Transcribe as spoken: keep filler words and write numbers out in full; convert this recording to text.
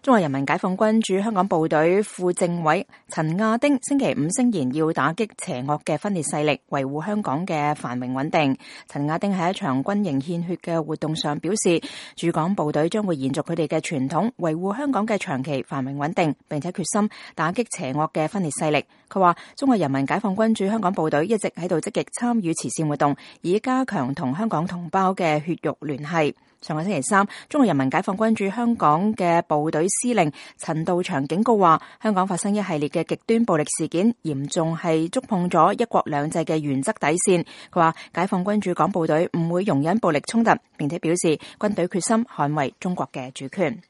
中國人民解放軍駐香港部隊副政委陳亞丁星期五聲言要打擊邪惡嘅分裂勢力，維護香港嘅繁榮穩定。陳亞丁喺一場軍營獻血嘅活動上表示，駐港部隊將會延續佢哋嘅傳統，維護香港嘅長期繁榮穩定，並且決心打擊邪惡嘅分裂勢力。佢話中國人民解放軍駐香港部隊一直喺度積極參與慈善活動，以加強同香港同胞嘅血肉聯繫。上個星期三，中國人民解放軍駐香港嘅部隊司令陳道祥警告話，香港發生一系列嘅極端暴力事件，嚴重係觸碰咗一國兩制嘅原則底線。佢話解放軍駐港部隊唔會容忍暴力衝突，並且表示軍隊決心捍衛中國嘅主權。